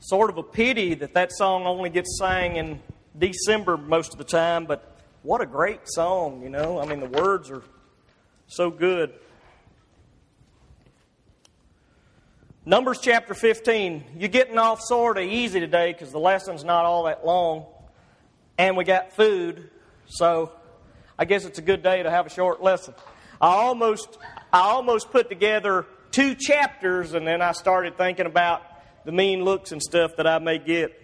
Sort of a pity that that song only gets sang in December most of the time, but what a great song, you know. I mean, the words are so good. Numbers chapter 15. You're getting off sort of easy today because the lesson's not all that long, and we got food, so I guess it's a good day to have a short lesson. I almost put together 2 chapters, and then I started thinking about the mean looks and stuff that I may get.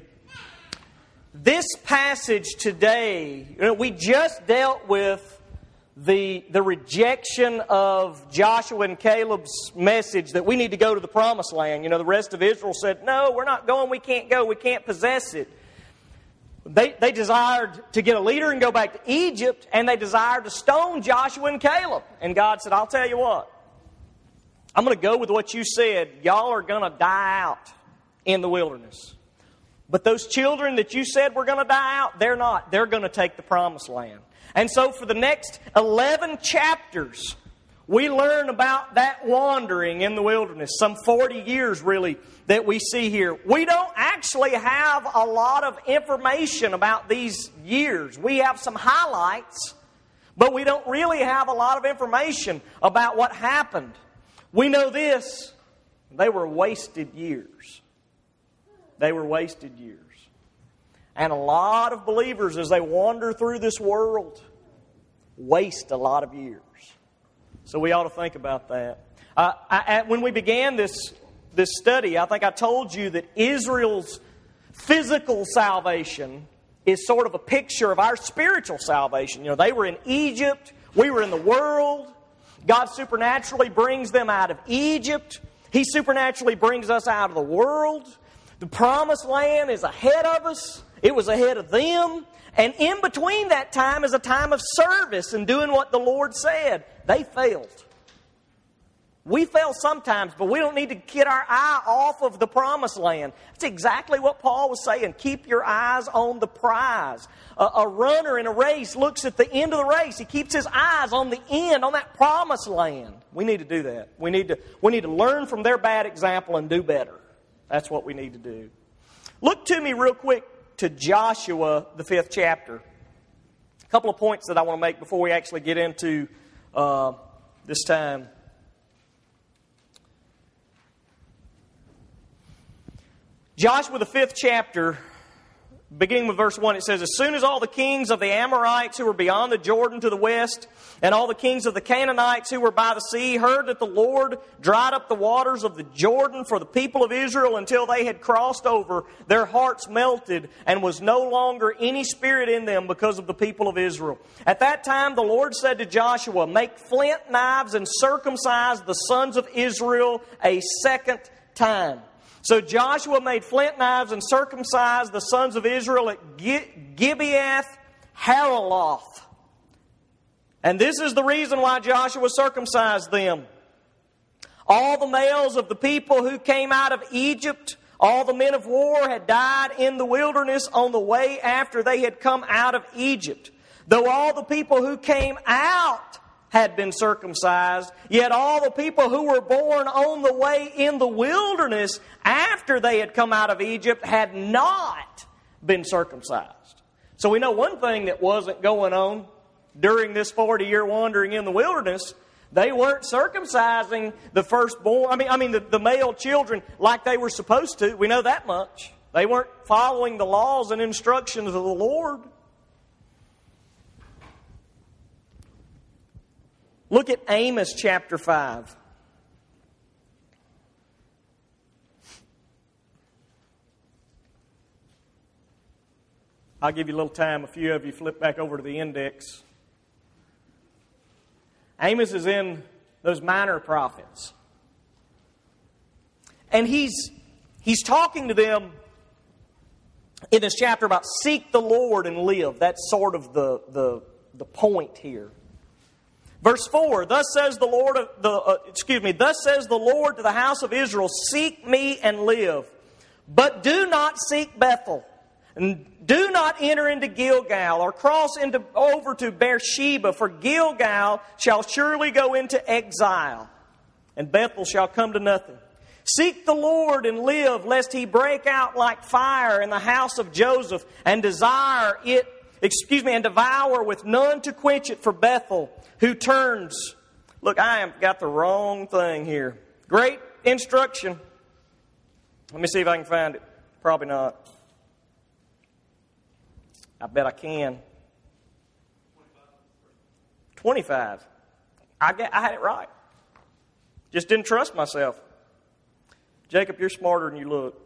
This passage today, we just dealt with the rejection of Joshua and Caleb's message that we need to go to the promised land. You know, the rest of Israel said, no, we're not going, we can't go, we can't possess it. They desired to get a leader and go back to Egypt, and they desired to stone Joshua and Caleb. And God said, I'll tell you what, I'm going to go with what you said. Y'all are going to die out in the wilderness. But those children that you said were going to die out, they're not. They're going to take the promised land. And so for the next 11 chapters, we learn about that wandering in the wilderness. Some 40 years, really, that we see here. We don't actually have a lot of information about these years. We have some highlights, but we don't really have a lot of information about what happened. We know this: they were wasted years. They were wasted years. And a lot of believers, as they wander through this world, waste a lot of years. So we ought to think about that. When we began this study, I think I told you that Israel's physical salvation is sort of a picture of our spiritual salvation. You know, they were in Egypt. We were in the world. God supernaturally brings them out of Egypt. He supernaturally brings us out of the world. The promised land is ahead of us. It was ahead of them. And in between that time is a time of service and doing what the Lord said. They failed. We fail sometimes, but we don't need to get our eye off of the promised land. That's exactly what Paul was saying. Keep your eyes on the prize. A runner in a race looks at the end of the race. He keeps his eyes on the end, on that promised land. We need to do that. We need to learn from their bad example and do better. That's what we need to do. Look to me real quick to Joshua, the 5th chapter. A couple of points that I want to make before we actually get into this time. Joshua, the 5th chapter, beginning with verse 1, it says, as soon as all the kings of the Amorites who were beyond the Jordan to the west, and all the kings of the Canaanites who were by the sea, heard that the Lord dried up the waters of the Jordan for the people of Israel until they had crossed over, their hearts melted, and was no longer any spirit in them because of the people of Israel. At that time the Lord said to Joshua, make flint knives and circumcise the sons of Israel a second time. So Joshua made flint knives and circumcised the sons of Israel at Gibeath Haraloth. And this is the reason why Joshua circumcised them. All the males of the people who came out of Egypt, all the men of war, had died in the wilderness on the way after they had come out of Egypt. Though all the people who came out had been circumcised, yet all the people who were born on the way in the wilderness after they had come out of Egypt had not been circumcised. So we know one thing that wasn't going on during this 40-year wandering in the wilderness. They weren't circumcising the firstborn, the male children like they were supposed to. We know that much. They weren't following the laws and instructions of the Lord. Look at Amos chapter 5. I'll give you a little time. A few of you flip back over to the index. Amos is in those minor prophets. And he's talking to them in this chapter about seek the Lord and live. That's sort of the point here. Verse 4, thus says the Lord to the house of Israel, seek me and live. But do not seek Bethel, and do not enter into Gilgal, or cross over to Beersheba, for Gilgal shall surely go into exile, and Bethel shall come to nothing. Seek the Lord and live, lest he break out like fire in the house of Joseph and devour with none to quench it for Bethel, who turns. Look, I have got the wrong thing here. Great instruction. Let me see if I can find it. Probably not. I bet I can. 25. I had it right. Just didn't trust myself. Jacob, you're smarter than you look.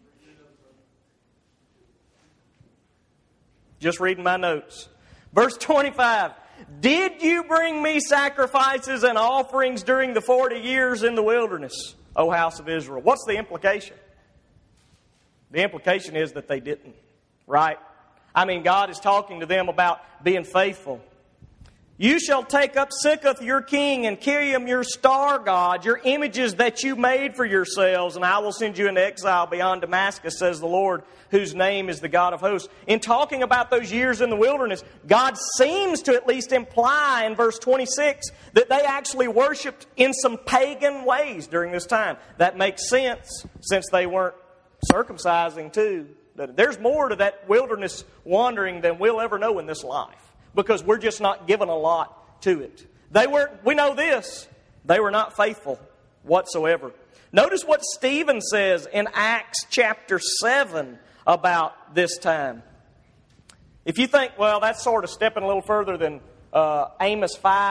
Just reading my notes. Verse 25. Did you bring me sacrifices and offerings during the 40 years in the wilderness, O house of Israel? What's the implication? The implication is that they didn't, right? I mean, God is talking to them about being faithful. You shall take up Sikkoth your king and Kiriam your star god, your images that you made for yourselves, and I will send you into exile beyond Damascus, says the Lord, whose name is the God of hosts. In talking about those years in the wilderness, God seems to at least imply in verse 26 that they actually worshipped in some pagan ways during this time. That makes sense since they weren't circumcising too. There's more to that wilderness wandering than we'll ever know in this life, because we're just not given a lot to it. We know this, they were not faithful whatsoever. Notice what Stephen says in Acts chapter 7 about this time. If you think, well, that's sort of stepping a little further than Amos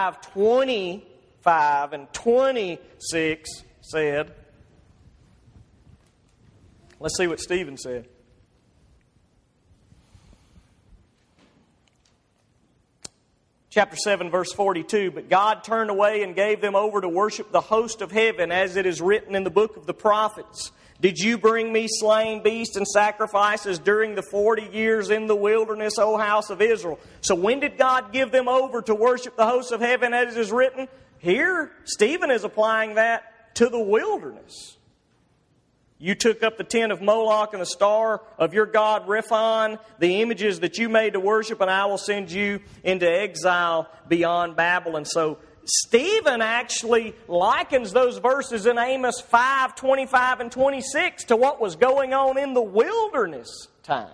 5:25 and 26 said, let's see what Stephen said. Chapter 7, verse 42, but God turned away and gave them over to worship the host of heaven, as it is written in the book of the prophets. Did you bring me slain beasts and sacrifices during the 40 years in the wilderness, O house of Israel? So when did God give them over to worship the host of heaven, as it is written? Here, Stephen is applying that to the wilderness. You took up the tent of Moloch and the star of your god Rephan, the images that you made to worship, and I will send you into exile beyond Babylon. So Stephen actually likens those verses in Amos 5:25 and 26 to what was going on in the wilderness time.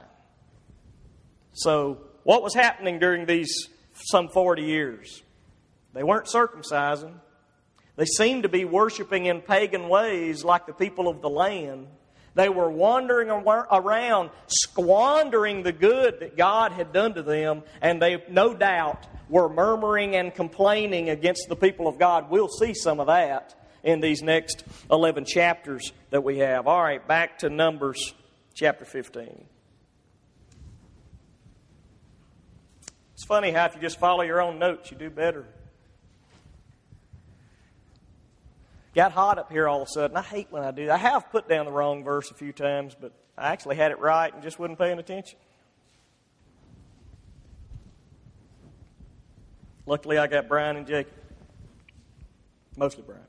So what was happening during these some 40 years? They weren't circumcising. They seemed to be worshiping in pagan ways like the people of the land. They were wandering around, squandering the good that God had done to them, and they, no doubt, were murmuring and complaining against the people of God. We'll see some of that in these next 11 chapters that we have. All right, back to Numbers chapter 15. It's funny how if you just follow your own notes, you do better. Got hot up here all of a sudden. I hate when I do that. I have put down the wrong verse a few times, but I actually had it right and just wasn't paying attention. Luckily, I got Brian and Jacob. Mostly Brian.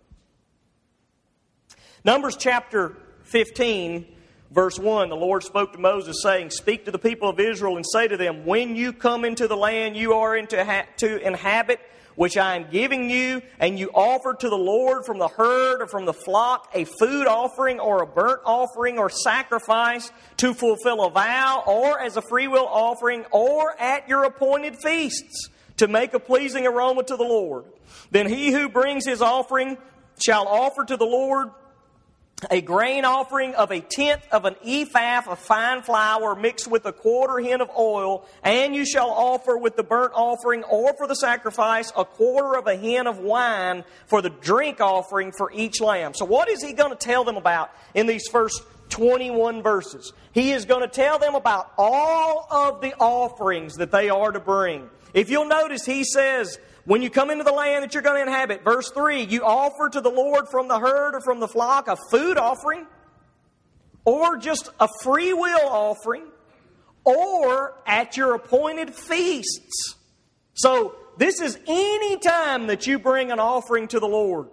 Numbers chapter 15, verse 1, the Lord spoke to Moses, saying, speak to the people of Israel and say to them, when you come into the land you are to inhabit, which I am giving you, and you offer to the Lord from the herd or from the flock a food offering or a burnt offering or sacrifice to fulfill a vow or as a freewill offering or at your appointed feasts to make a pleasing aroma to the Lord. Then he who brings his offering shall offer to the Lord a grain offering of 1/10 of an ephah of fine flour mixed with 1/4 hin of oil, and you shall offer with the burnt offering or for the sacrifice 1/4 of a hin of wine for the drink offering for each lamb. So what is he going to tell them about in these first 21 verses? He is going to tell them about all of the offerings that they are to bring. If you'll notice, he says, when you come into the land that you're going to inhabit, verse 3, you offer to the Lord from the herd or from the flock a food offering, or just a free will offering, or at your appointed feasts. So this is any time that you bring an offering to the Lord.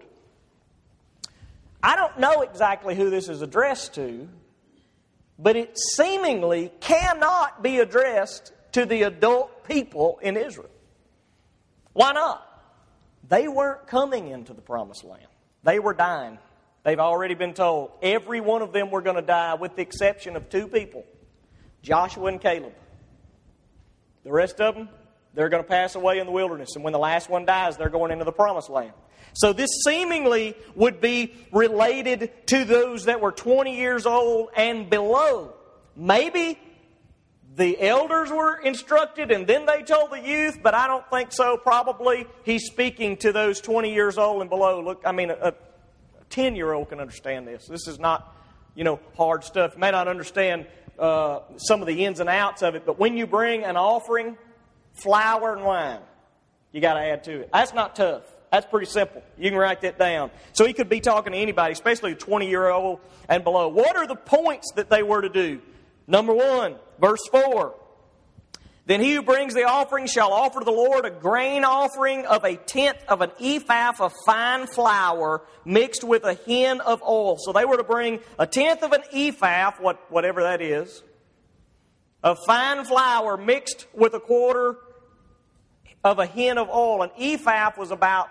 I don't know exactly who this is addressed to, but it seemingly cannot be addressed to the adult people in Israel. Why not? They weren't coming into the promised land. They were dying. They've already been told. Every one of them were going to die with the exception of 2 people, Joshua and Caleb. The rest of them, they're going to pass away in the wilderness. And when the last one dies, they're going into the promised land. So this seemingly would be related to those that were 20 years old and below. Maybe the elders were instructed and then they told the youth, but I don't think so. Probably he's speaking to those 20 years old and below. Look, I mean, a 10-year-old can understand this. This is not, hard stuff. You may not understand some of the ins and outs of it, but when you bring an offering, flour and wine, you got to add to it. That's not tough. That's pretty simple. You can write that down. So he could be talking to anybody, especially a 20-year-old and below. What are the points that they were to do? Number 1, verse 4. Then he who brings the offering shall offer to the Lord a grain offering of 1/10 of an ephah of fine flour mixed with a hin of oil. So they were to bring 1/10 of an ephah, whatever that is, of fine flour mixed with 1/4 of a hin of oil. An ephah was about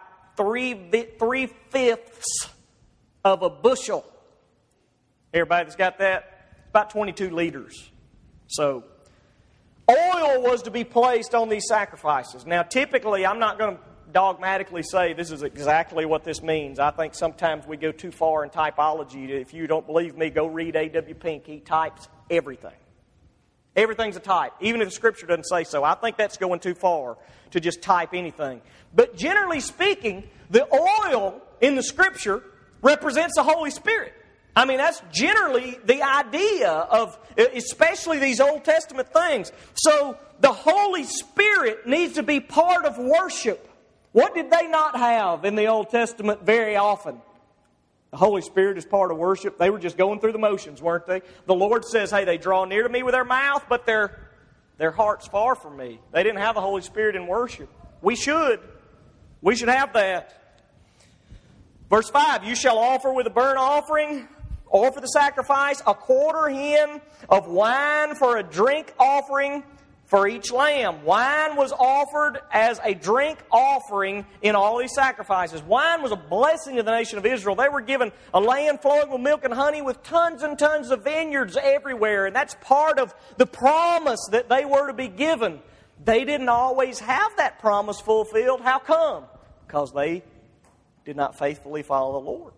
3/5 of a bushel. Everybody that's got that? About 22 liters. So, oil was to be placed on these sacrifices. Now, typically, I'm not going to dogmatically say this is exactly what this means. I think sometimes we go too far in typology. If you don't believe me, go read A.W. Pink. He types everything. Everything's a type, even if the Scripture doesn't say so. I think that's going too far to just type anything. But generally speaking, the oil in the Scripture represents the Holy Spirit. I mean, that's generally the idea of, especially these Old Testament things. So, the Holy Spirit needs to be part of worship. What did they not have in the Old Testament very often? The Holy Spirit is part of worship. They were just going through the motions, weren't they? The Lord says, hey, they draw near to me with their mouth, but their heart's far from me. They didn't have the Holy Spirit in worship. We should. We should have that. Verse 5, you shall offer with a burnt offering, or for the sacrifice, 1/4 hin of wine for a drink offering for each lamb. Wine was offered as a drink offering in all these sacrifices. Wine was a blessing to the nation of Israel. They were given a land flowing with milk and honey with tons and tons of vineyards everywhere. And that's part of the promise that they were to be given. They didn't always have that promise fulfilled. How come? Because they did not faithfully follow the Lord.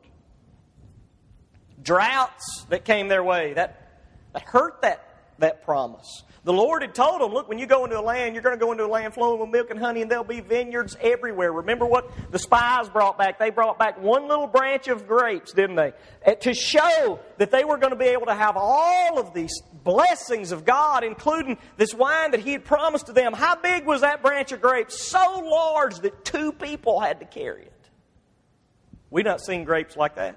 Droughts that came their way, that hurt that promise. The Lord had told them, look, when you go into a land, you're going to go into a land flowing with milk and honey, and there'll be vineyards everywhere. Remember what the spies brought back? They brought back one little branch of grapes, didn't they? To show that they were going to be able to have all of these blessings of God, including this wine that He had promised to them. How big was that branch of grapes? So large that 2 people had to carry it. We've not seen grapes like that.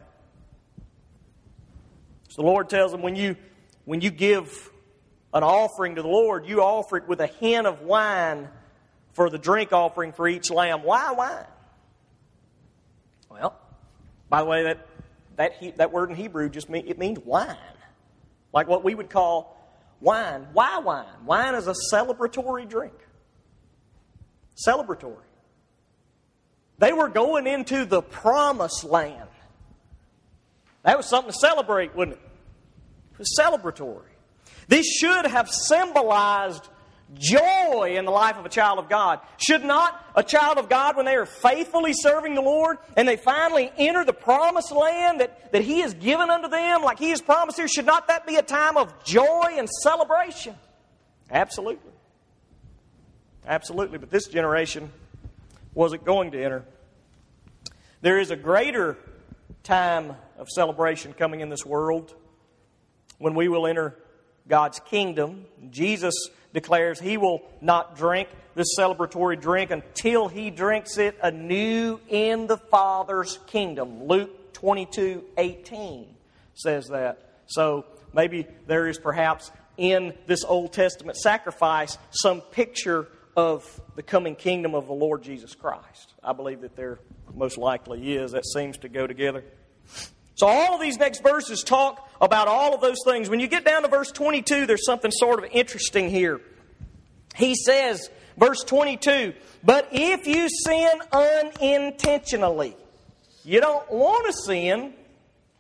So the Lord tells them, when you give an offering to the Lord, you offer it with a hin of wine for the drink offering for each lamb. Why wine? Well, by the way, that word in Hebrew it means wine. Like what we would call wine. Why wine? Wine is a celebratory drink. Celebratory. They were going into the promised land. That was something to celebrate, wasn't it? It was celebratory. This should have symbolized joy in the life of a child of God. Should not a child of God, when they are faithfully serving the Lord and they finally enter the promised land that He has given unto them, like He has promised here, should not that be a time of joy and celebration? Absolutely. Absolutely. But this generation wasn't going to enter. There is a greater time of celebration coming in this world when we will enter God's kingdom. Jesus declares He will not drink this celebratory drink until He drinks it anew in the Father's kingdom. Luke 22:18 says that. So maybe there is perhaps in this Old Testament sacrifice some picture of the coming kingdom of the Lord Jesus Christ. I believe that there most likely is. That seems to go together. So all of these next verses talk about all of those things. When you get down to verse 22, there's something sort of interesting here. He says, verse 22, but if you sin unintentionally, you don't want to sin,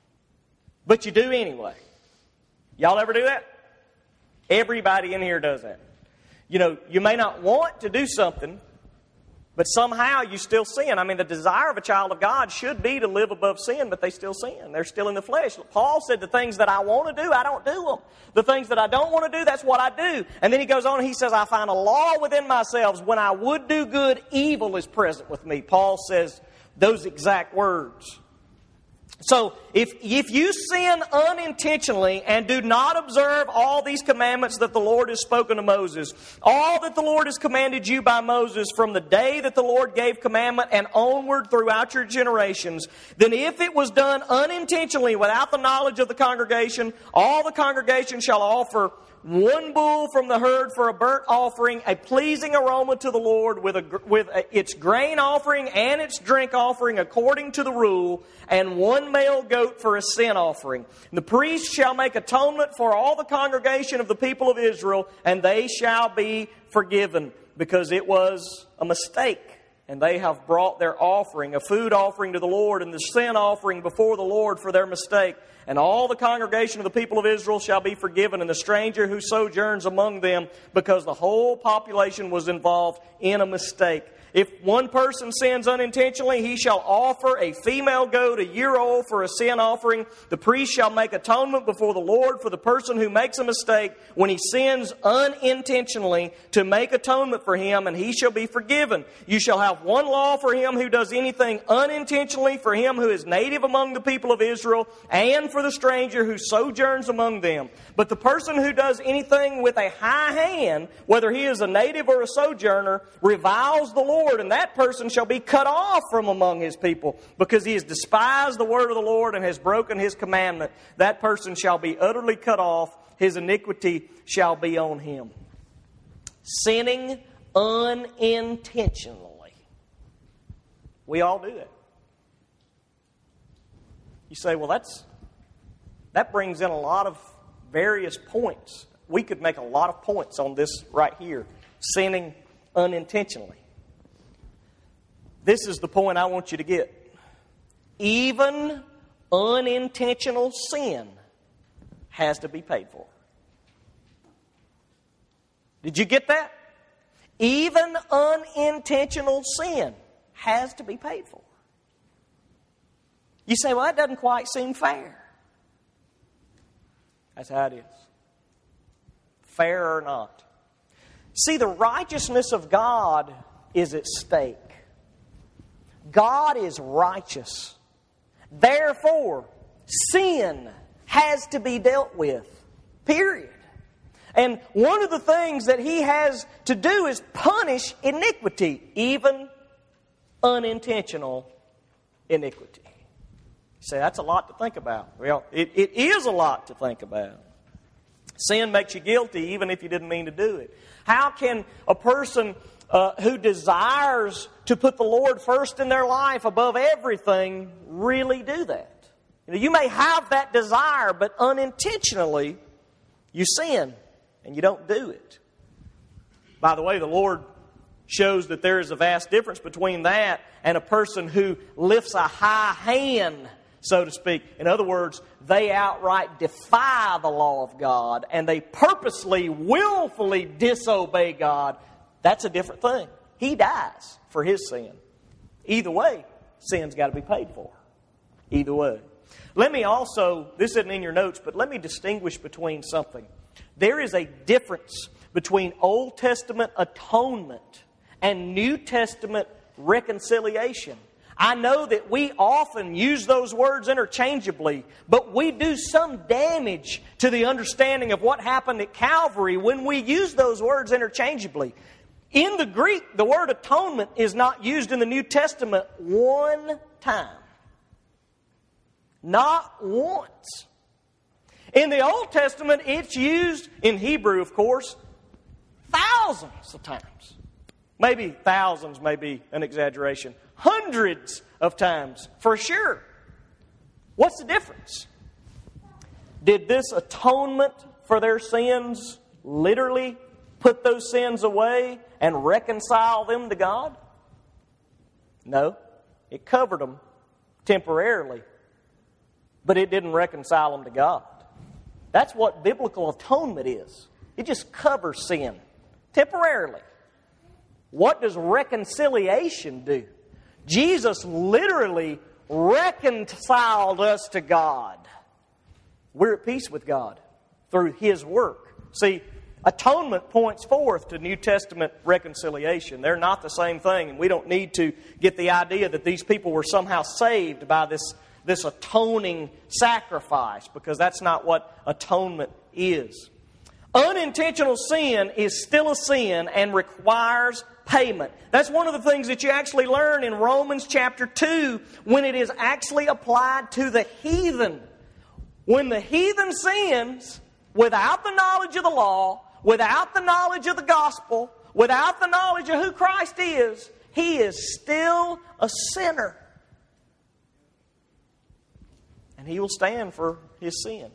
but you do anyway. Y'all ever do that? Everybody in here does that. You know, you may not want to do something, but somehow you still sin. I mean, the desire of a child of God should be to live above sin, but they still sin. They're still in the flesh. Paul said the things that I want to do, I don't do them. The things that I don't want to do, that's what I do. And then he goes on and he says, I find a law within myself. When I would do good, evil is present with me. Paul says those exact words. So, if you sin unintentionally and do not observe all these commandments that the Lord has spoken to Moses, all that the Lord has commanded you by Moses from the day that the Lord gave commandment and onward throughout your generations, then if it was done unintentionally without the knowledge of the congregation, all the congregation shall offer one bull from the herd for a burnt offering, a pleasing aroma to the Lord with its grain offering and its drink offering according to the rule, and one male goat for a sin offering. And the priest shall make atonement for all the congregation of the people of Israel, and they shall be forgiven, because it was a mistake. And they have brought their offering, a food offering to the Lord, and the sin offering before the Lord for their mistake. And all the congregation of the people of Israel shall be forgiven, and the stranger who sojourns among them, because the whole population was involved in a mistake. If one person sins unintentionally, he shall offer a female goat a year old for a sin offering. The priest shall make atonement before the Lord for the person who makes a mistake when he sins unintentionally, to make atonement for him, and he shall be forgiven. You shall have one law for him who does anything unintentionally, for him who is native among the people of Israel, and for the stranger who sojourns among them. But the person who does anything with a high hand, whether he is a native or a sojourner, reviles the Lord, and that person shall be cut off from among his people, because he has despised the word of the Lord and has broken his commandment. That person shall be utterly cut off. His iniquity shall be on him. Sinning unintentionally. We all do that. You say, well, that brings in a lot of various points. We could make a lot of points on this right here. Sinning unintentionally. This is the point I want you to get. Even unintentional sin has to be paid for. Did you get that? Even unintentional sin has to be paid for. You say, well, that doesn't quite seem fair. That's how it is. Fair or not. See, the righteousness of God is at stake. God is righteous. Therefore, sin has to be dealt with. Period. And one of the things that He has to do is punish iniquity, even unintentional iniquity. You say, that's a lot to think about. Well, it is a lot to think about. Sin makes you guilty even if you didn't mean to do it. How can a person who desires to put the Lord first in their life above everything really do that? You may have that desire, but unintentionally you sin and you don't do it. By the way, the Lord shows that there is a vast difference between that and a person who lifts a high hand, so to speak. In other words, they outright defy the law of God and they purposely, willfully disobey God. That's a different thing. He dies for his sin. Either way, sin's got to be paid for. Either way. Let me also, this isn't in your notes, but let me distinguish between something. There is a difference between Old Testament atonement and New Testament reconciliation. I know that we often use those words interchangeably, but we do some damage to the understanding of what happened at Calvary when we use those words interchangeably. In the Greek, the word atonement is not used in the New Testament one time. Not once. In the Old Testament, it's used, in Hebrew, of course, thousands of times. Maybe thousands may be an exaggeration. Hundreds of times, for sure. What's the difference? Did this atonement for their sins literally put those sins away and reconcile them to God? No. It covered them temporarily. but it didn't reconcile them to God. That's what biblical atonement is. It just covers sin temporarily. What does reconciliation do? Jesus literally reconciled us to God. We're at peace with God through His work. See, atonement points forth to New Testament reconciliation. They're not the same thing, and we don't need to get the idea that these people were somehow saved by this atoning sacrifice, because that's not what atonement is. Unintentional sin is still a sin and requires payment. That's one of the things that you actually learn in Romans chapter 2 when it is actually applied to the heathen. When the heathen sins without the knowledge of the law, without the knowledge of the gospel, without the knowledge of who Christ is, he is still a sinner. And he will stand for his sin.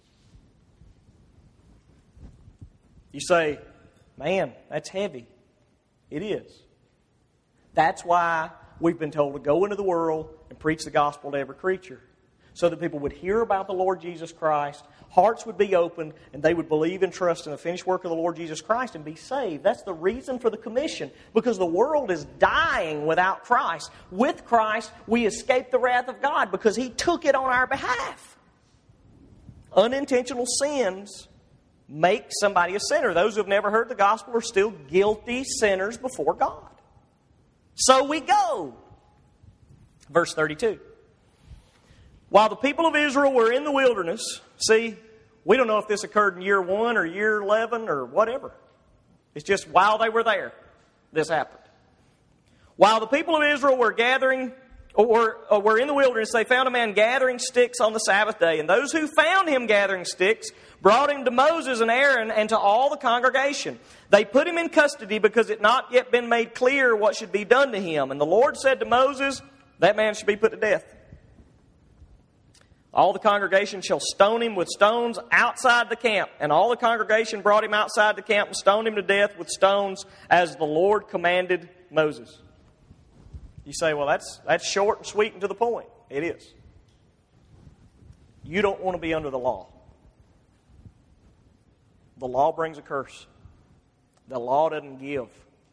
You say, man, that's heavy. It is. That's why we've been told to go into the world and preach the gospel to every creature, so that people would hear about the Lord Jesus Christ, hearts would be opened, and they would believe and trust in the finished work of the Lord Jesus Christ and be saved. That's the reason for the commission, because the world is dying without Christ. With Christ, we escape the wrath of God because He took it on our behalf. Unintentional sins make somebody a sinner. Those who have never heard the gospel are still guilty sinners before God. So we go. Verse 32. While the people of Israel were in the wilderness, see, we don't know if this occurred in year 1 or year 11 or whatever. It's just while they were there, this happened. While the people of Israel were gathering, or were in the wilderness, they found a man gathering sticks on the Sabbath day. And those who found him gathering sticks brought him to Moses and Aaron and to all the congregation. They put him in custody because it had not yet been made clear what should be done to him. And the Lord said to Moses, that man should be put to death. All the congregation shall stone him with stones outside the camp. And all the congregation brought him outside the camp and stoned him to death with stones as the Lord commanded Moses. You say, well, that's short and sweet and to the point. It is. You don't want to be under the law. The law brings a curse. The law doesn't give.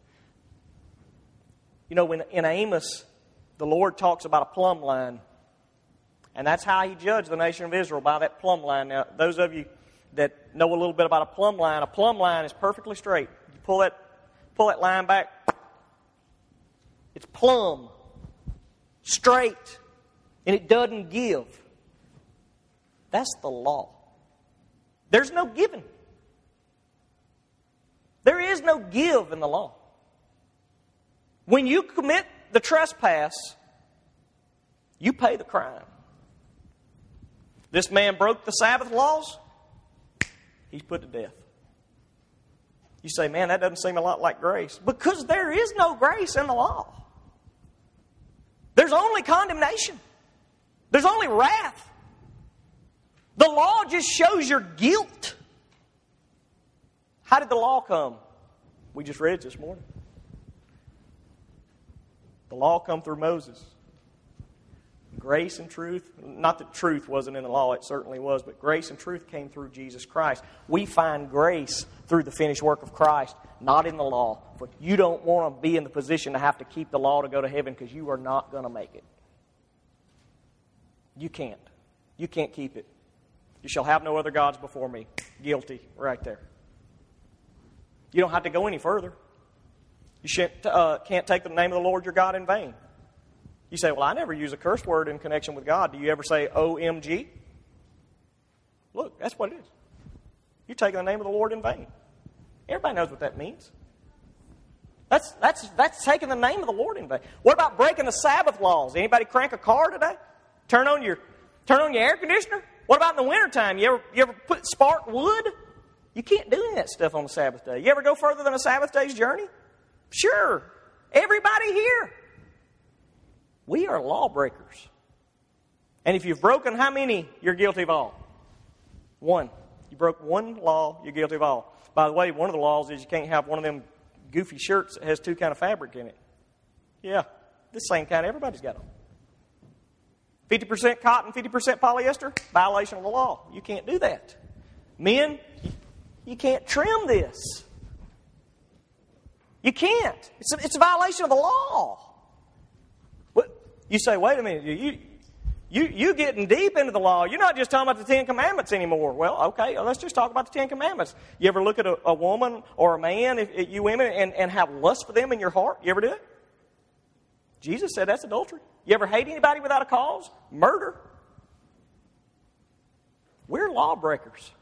You know, when in Amos, the Lord talks about a plumb line. And that's how He judged the nation of Israel, by that plumb line. Now, those of you that know a little bit about a plumb line is perfectly straight. You pull that line back, it's plumb, straight, and it doesn't give. That's the law. There's no giving. There is no give in the law. When you commit the trespass, you pay the crime. This man broke the Sabbath laws, he's put to death. You say, man, that doesn't seem a lot like grace. Because there is no grace in the law. There's only condemnation. There's only wrath. The law just shows your guilt. How did the law come? We just read it this morning. The law come through Moses. Grace and truth, not that truth wasn't in the law, it certainly was, but grace and truth came through Jesus Christ. We find grace through the finished work of Christ, not in the law. But you don't want to be in the position to have to keep the law to go to heaven, because you are not going to make it. You can't. You can't keep it. You shall have no other gods before me. Guilty, right there. You don't have to go any further. You can't take the name of the Lord your God in vain. You say, well, I never use a curse word in connection with God. Do you ever say OMG? Look, that's what it is. You're taking the name of the Lord in vain. Everybody knows what that means. That's taking the name of the Lord in vain. What about breaking the Sabbath laws? Anybody crank a car today? Turn on your air conditioner? What about in the wintertime? You ever spark wood? You can't do any of that stuff on the Sabbath day. You ever go further than a Sabbath day's journey? Sure. Everybody here. We are lawbreakers. And if you've broken how many, you're guilty of all? One. You broke one law, you're guilty of all. By the way, one of the laws is you can't have one of them goofy shirts that has two kind of fabric in it. Yeah, the same kind everybody's got on. 50% cotton, 50% polyester, violation of the law. You can't do that. Men, you can't trim this. You can't. It's a violation of the law. You say, wait a minute, you getting deep into the law. You're not just talking about the Ten Commandments anymore. Well, okay, let's just talk about the Ten Commandments. You ever look at a woman or a man, if you women, and have lust for them in your heart? You ever do it? Jesus said that's adultery. You ever hate anybody without a cause? Murder. We're lawbreakers.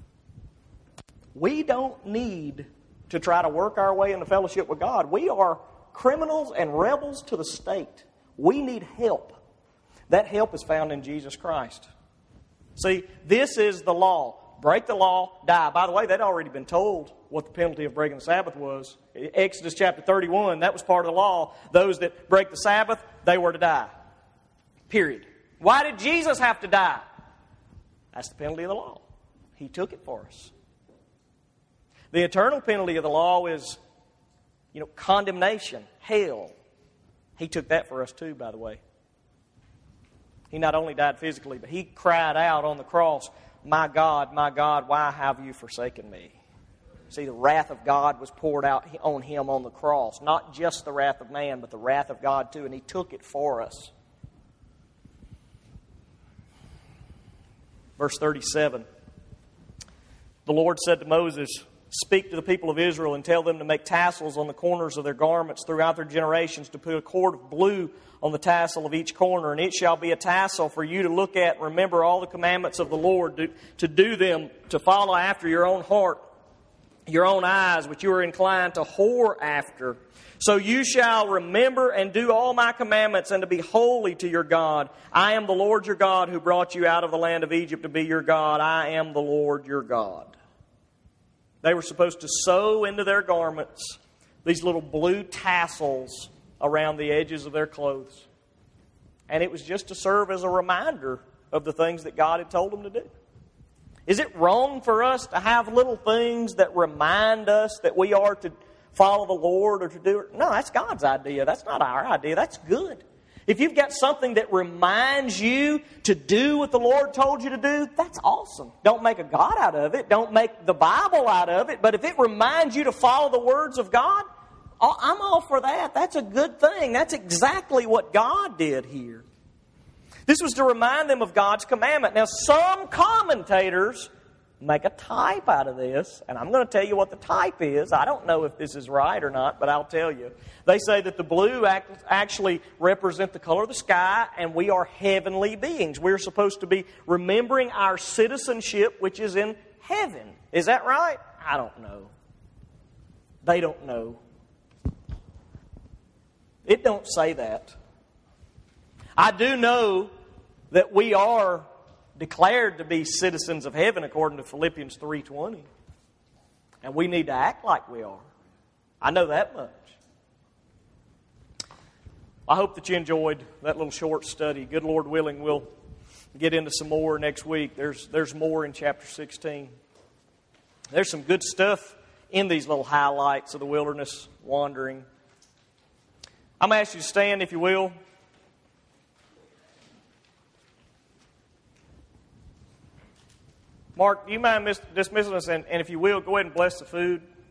We don't need to try to work our way into fellowship with God. We are criminals and rebels to the state. We need help. That help is found in Jesus Christ. See, this is the law. Break the law, die. By the way, they'd already been told what the penalty of breaking the Sabbath was. Exodus chapter 31, that was part of the law. Those that break the Sabbath, they were to die. Period. Why did Jesus have to die? That's the penalty of the law. He took it for us. The eternal penalty of the law is, condemnation, hell. He took that for us too, by the way. He not only died physically, but He cried out on the cross, my God, why have you forsaken me? See, the wrath of God was poured out on Him on the cross. Not just the wrath of man, but the wrath of God too, and He took it for us. Verse 37, the Lord said to Moses, speak to the people of Israel and tell them to make tassels on the corners of their garments throughout their generations, to put a cord of blue on the tassel of each corner. And it shall be a tassel for you to look at and remember all the commandments of the Lord, to do them, to follow after your own heart, your own eyes, which you are inclined to whore after. So you shall remember and do all my commandments, and to be holy to your God. I am the Lord your God, who brought you out of the land of Egypt to be your God. I am the Lord your God. They were supposed to sew into their garments these little blue tassels around the edges of their clothes. And it was just to serve as a reminder of the things that God had told them to do. Is it wrong for us to have little things that remind us that we are to follow the Lord or to do it? No, that's God's idea. That's not our idea. That's good. If you've got something that reminds you to do what the Lord told you to do, that's awesome. Don't make a God out of it. Don't make the Bible out of it. But if it reminds you to follow the words of God, I'm all for that. That's a good thing. That's exactly what God did here. This was to remind them of God's commandment. Now, some commentators make a type out of this, and I'm going to tell you what the type is. I don't know if this is right or not, but I'll tell you. They say that the blue actually represent the color of the sky, and we are heavenly beings. We're supposed to be remembering our citizenship, which is in heaven. Is that right? I don't know. They don't know. It don't say that. I do know that we are declared to be citizens of heaven according to Philippians 3:20. And we need to act like we are. I know that much. I hope that you enjoyed that little short study. Good Lord willing, we'll get into some more next week. There's more in chapter 16. There's some good stuff in these little highlights of the wilderness wandering. I'm going to ask you to stand, if you will. Mark, do you mind dismissing us? And if you will, go ahead and bless the food.